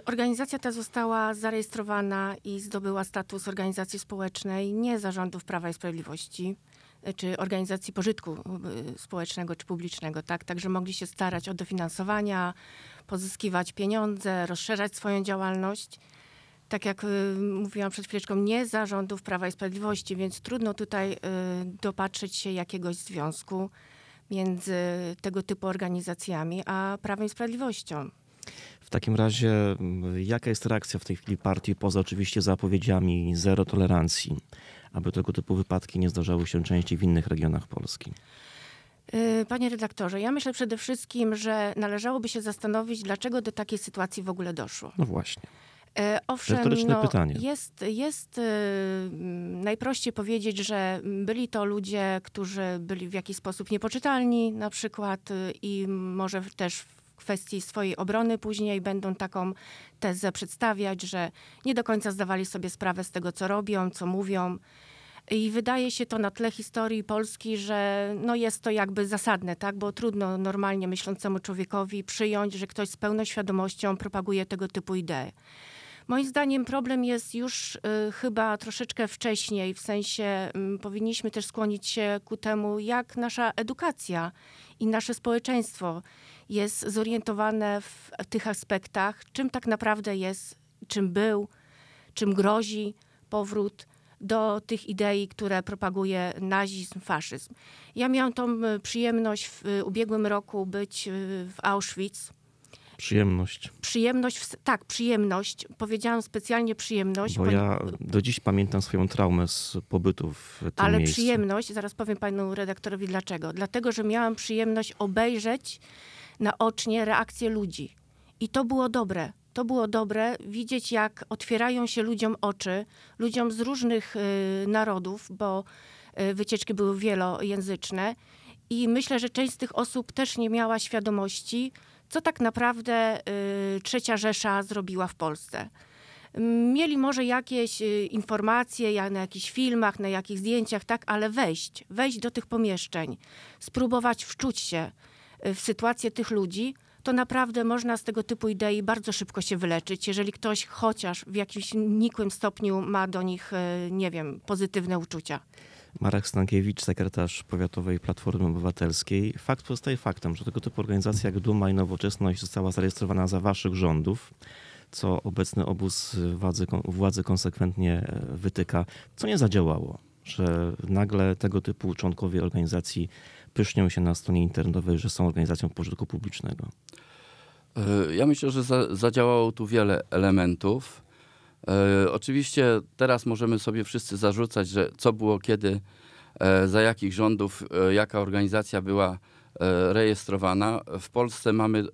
Organizacja ta została zarejestrowana i zdobyła status organizacji społecznej nie zarządów Prawa i Sprawiedliwości, czy organizacji pożytku społecznego czy publicznego, tak? Także mogli się starać o dofinansowania, pozyskiwać pieniądze, rozszerzać swoją działalność. Tak jak mówiłam przed chwileczką, nie zarządów Prawa i Sprawiedliwości, więc trudno tutaj dopatrzeć się jakiegoś związku między tego typu organizacjami a Prawem i Sprawiedliwością. W takim razie jaka jest reakcja w tej chwili partii, poza oczywiście zapowiedziami zero tolerancji, aby tego typu wypadki nie zdarzały się częściej w innych regionach Polski? Panie redaktorze, ja myślę przede wszystkim, że należałoby się zastanowić, dlaczego do takiej sytuacji w ogóle doszło. No właśnie. Owszem, Retoryczne pytanie. jest najprościej powiedzieć, że byli to ludzie, którzy byli w jakiś sposób niepoczytalni na przykład i może też w kwestii swojej obrony później będą taką tezę przedstawiać, że nie do końca zdawali sobie sprawę z tego, co robią, co mówią. I wydaje się to na tle historii Polski, że no jest to jakby zasadne, tak? Bo trudno normalnie myślącemu człowiekowi przyjąć, że ktoś z pełną świadomością propaguje tego typu idee. Moim zdaniem problem jest już chyba troszeczkę wcześniej, w sensie powinniśmy też skłonić się ku temu, jak nasza edukacja i nasze społeczeństwo jest zorientowane w tych aspektach, czym tak naprawdę jest, czym był, czym grozi powrót do tych idei, które propaguje nazizm, faszyzm. Ja miałam tą przyjemność w ubiegłym roku być w Auschwitz. Przyjemność. Powiedziałam specjalnie przyjemność. Bo ja do dziś pamiętam swoją traumę z pobytu w tym Ale miejscu. przyjemność, zaraz powiem panu redaktorowi dlaczego. Dlatego, że miałam przyjemność obejrzeć naocznie reakcję ludzi. I to było dobre. To było dobre widzieć, jak otwierają się ludziom oczy, ludziom z różnych narodów, bo wycieczki były wielojęzyczne. I myślę, że część z tych osób też nie miała świadomości, co tak naprawdę Trzecia Rzesza zrobiła w Polsce. Mieli może jakieś informacje na jakichś filmach, na jakichś zdjęciach, tak, ale wejść do tych pomieszczeń, spróbować wczuć się w sytuację tych ludzi, to naprawdę można z tego typu idei bardzo szybko się wyleczyć, jeżeli ktoś chociaż w jakimś nikłym stopniu ma do nich, nie wiem, pozytywne uczucia. Marek Stankiewicz, sekretarz powiatowej Platformy Obywatelskiej. Fakt pozostaje faktem, że tego typu organizacja jak Duma i Nowoczesność została zarejestrowana za waszych rządów, co obecny obóz władzy konsekwentnie wytyka. Co nie zadziałało, że nagle tego typu członkowie organizacji pysznią się na stronie internetowej, że są organizacją pożytku publicznego? Ja myślę, że zadziałało tu wiele elementów. Oczywiście teraz możemy sobie wszyscy zarzucać, że co było kiedy, za jakich rządów, jaka organizacja była rejestrowana. W Polsce mamy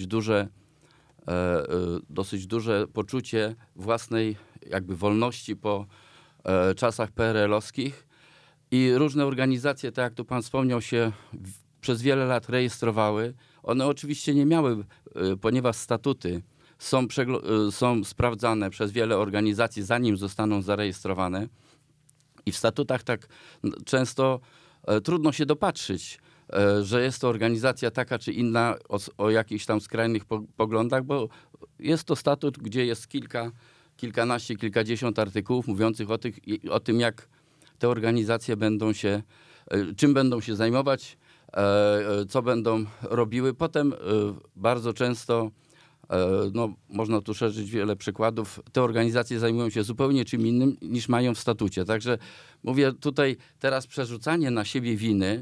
dosyć duże poczucie własnej jakby wolności po czasach PRL-owskich i różne organizacje, tak jak tu pan wspomniał, się przez wiele lat rejestrowały. One oczywiście nie miały, ponieważ statuty są sprawdzane przez wiele organizacji, zanim zostaną zarejestrowane. I w statutach tak często trudno się dopatrzyć, że jest to organizacja taka czy inna o jakichś tam skrajnych poglądach, bo jest to statut, gdzie jest kilkanaście, kilkadziesiąt artykułów mówiących o tym, jak te organizacje czym będą się zajmować, co będą robiły. Potem bardzo często, można tu szerzyć wiele przykładów, te organizacje zajmują się zupełnie czym innym niż mają w statucie. Także mówię tutaj teraz przerzucanie na siebie winy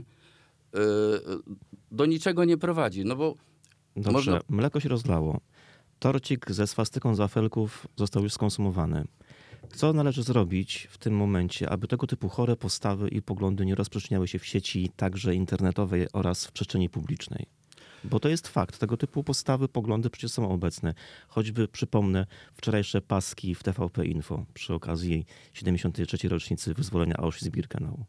do niczego nie prowadzi. No bo Dobrze, mleko się rozlało. Torcik ze swastyką z wafelków został już skonsumowany. Co należy zrobić w tym momencie, aby tego typu chore postawy i poglądy nie rozprzestrzeniały się w sieci, także internetowej oraz w przestrzeni publicznej? Bo to jest fakt. Tego typu postawy, poglądy przecież są obecne. Choćby, przypomnę, wczorajsze paski w TVP Info przy okazji 73. rocznicy wyzwolenia Auschwitz-Birkenau.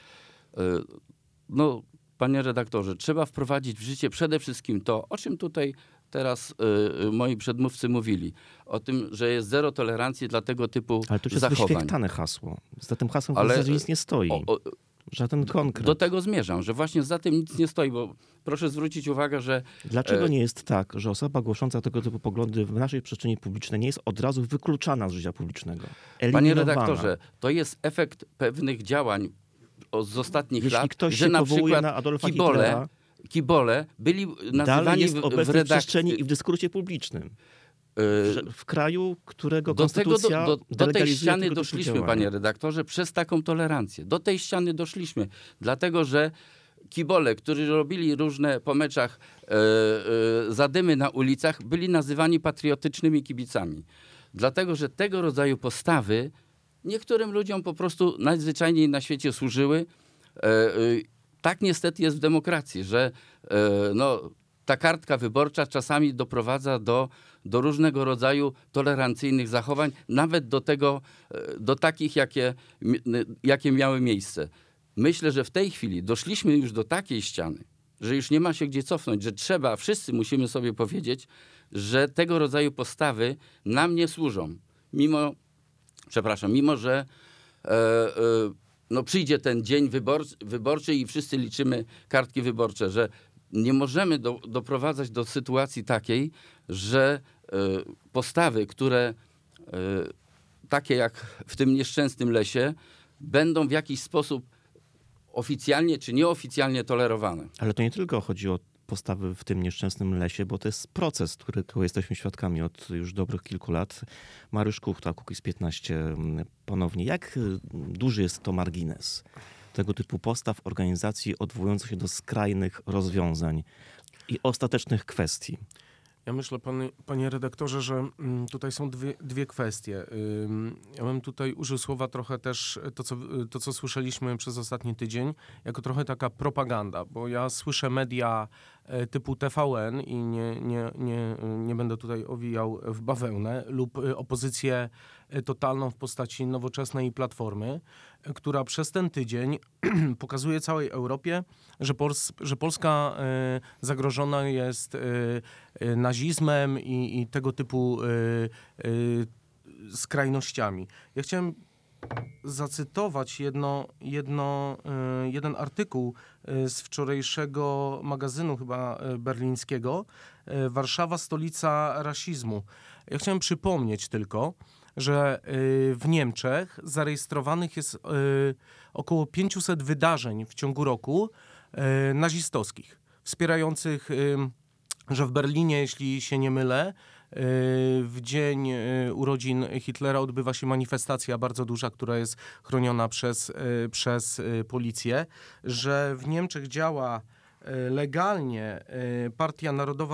Panie redaktorze, trzeba wprowadzić w życie przede wszystkim to, o czym tutaj teraz moi przedmówcy mówili. O tym, że jest zero tolerancji dla tego typu zachowań. Ale to już jest wyświechtane hasło. Za tym hasłem w zasadzie nic nie stoi. Żaden konkret. Do tego zmierzam, że właśnie za tym nic nie stoi, bo proszę zwrócić uwagę, że Dlaczego nie jest tak, że osoba głosząca tego typu poglądy w naszej przestrzeni publicznej nie jest od razu wykluczana z życia publicznego? Panie Eliminowana? redaktorze, to jest efekt pewnych działań z ostatnich Jeśli lat, ktoś że się na powołuje przykład na Adolfa Hitlera, kibole byli dalej nazywani jest w obecny w redakcji. przestrzeni i w dyskursie publicznym. W kraju, którego Do konstytucja do tej delegalizuje ściany tego typu doszliśmy, działania. panie redaktorze, przez taką tolerancję. Do tej ściany doszliśmy, dlatego że kibole, którzy robili różne po meczach zadymy na ulicach, byli nazywani patriotycznymi kibicami. Dlatego, że tego rodzaju postawy niektórym ludziom po prostu najzwyczajniej na świecie służyły. Tak niestety jest w demokracji, że ta kartka wyborcza czasami doprowadza do różnego rodzaju tolerancyjnych zachowań, nawet do takich, jakie miały miejsce. Myślę, że w tej chwili doszliśmy już do takiej ściany, że już nie ma się gdzie cofnąć, że wszyscy musimy sobie powiedzieć, że tego rodzaju postawy nam nie służą. Mimo że przyjdzie ten dzień wyborczy i wszyscy liczymy kartki wyborcze, że nie możemy doprowadzać do sytuacji takiej, że postawy, które takie jak w tym nieszczęsnym lesie, będą w jakiś sposób oficjalnie czy nieoficjalnie tolerowane. Ale to nie tylko chodzi o postawy w tym nieszczęsnym lesie, bo to jest proces, którego jesteśmy świadkami od już dobrych kilku lat. Mariusz Kuchta, Kukiz15 ponownie. Jak duży jest to margines tego typu postaw, organizacji odwołujących się do skrajnych rozwiązań i ostatecznych kwestii? Ja myślę, panie redaktorze, że tutaj są dwie kwestie. Ja bym tutaj użył słowa trochę też to, co słyszeliśmy przez ostatni tydzień, jako trochę taka propaganda, bo ja słyszę media typu TVN i nie będę tutaj owijał w bawełnę, lub opozycję totalną w postaci Nowoczesnej i Platformy, która przez ten tydzień pokazuje całej Europie, że Polska zagrożona jest nazizmem i tego typu skrajnościami. Ja chciałem zacytować jeden artykuł z wczorajszego magazynu chyba berlińskiego, Warszawa, stolica rasizmu. Ja chciałem przypomnieć tylko, że w Niemczech zarejestrowanych jest około 500 wydarzeń w ciągu roku nazistowskich, wspierających, że w Berlinie, jeśli się nie mylę, w dzień urodzin Hitlera odbywa się manifestacja bardzo duża, która jest chroniona przez policję, że w Niemczech działa legalnie partia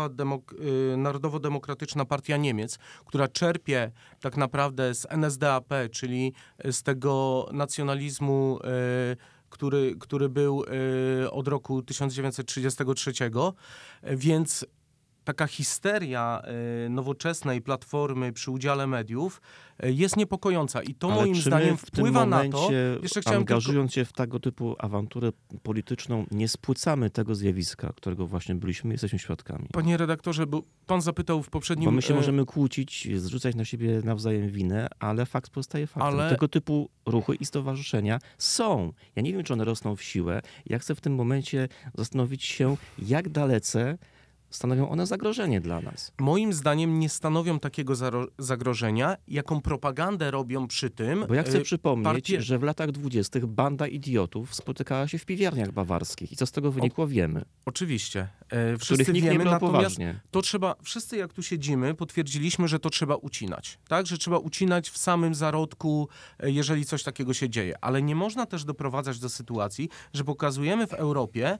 Narodowo-Demokratyczna Partia Niemiec, która czerpie tak naprawdę z NSDAP, czyli z tego nacjonalizmu, który był od roku 1933, więc taka histeria Nowoczesnej Platformy przy udziale mediów jest niepokojąca i to Ale moim zdaniem wpływa na to. Jeszcze chciałem angażując się w tego typu awanturę polityczną, nie spłycamy tego zjawiska, którego właśnie jesteśmy świadkami. Panie redaktorze, bo pan zapytał w poprzednim... Bo my się możemy kłócić, zrzucać na siebie nawzajem winę, ale fakt pozostaje faktem. Tego typu ruchy i stowarzyszenia są. Ja nie wiem, czy one rosną w siłę. Ja chcę w tym momencie zastanowić się, jak dalece stanowią one zagrożenie dla nas. Moim zdaniem nie stanowią takiego zagrożenia, jaką propagandę robią przy tym. Bo ja chcę przypomnieć, że w latach 20. banda idiotów spotykała się w piwiarniach bawarskich. I co z tego wynikło, wiemy. Oczywiście. Wszyscy nikt nie brał poważnie. To trzeba, wszyscy jak tu siedzimy, potwierdziliśmy, że to trzeba ucinać. Tak? Że trzeba ucinać w samym zarodku, jeżeli coś takiego się dzieje. Ale nie można też doprowadzać do sytuacji, że pokazujemy w Europie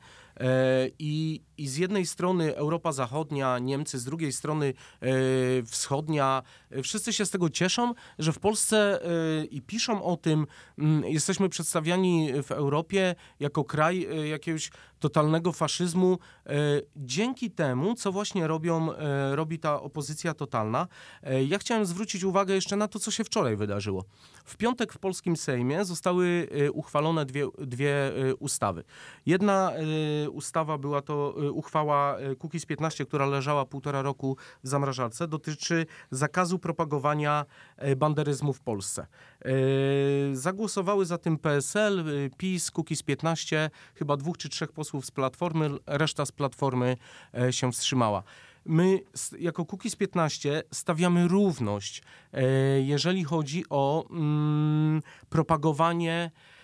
i z jednej strony Europa Zachodnia, Niemcy, z drugiej strony wschodnia, wszyscy się z tego cieszą, że w Polsce i piszą o tym, jesteśmy przedstawiani w Europie jako kraj jakiegoś totalnego faszyzmu dzięki temu, co właśnie robi ta opozycja totalna. Ja chciałem zwrócić uwagę jeszcze na to, co się wczoraj wydarzyło. W piątek w polskim Sejmie zostały uchwalone dwie ustawy. Jedna ustawa była to uchwała Kukiz15, która leżała 1,5 roku w zamrażarce, dotyczy zakazu propagowania banderyzmu w Polsce. Zagłosowały za tym PSL, PiS, Kukiz15, chyba 2 czy 3 posłów z Platformy, reszta z Platformy się wstrzymała. My jako Kukiz15 stawiamy równość, jeżeli chodzi o propagowanie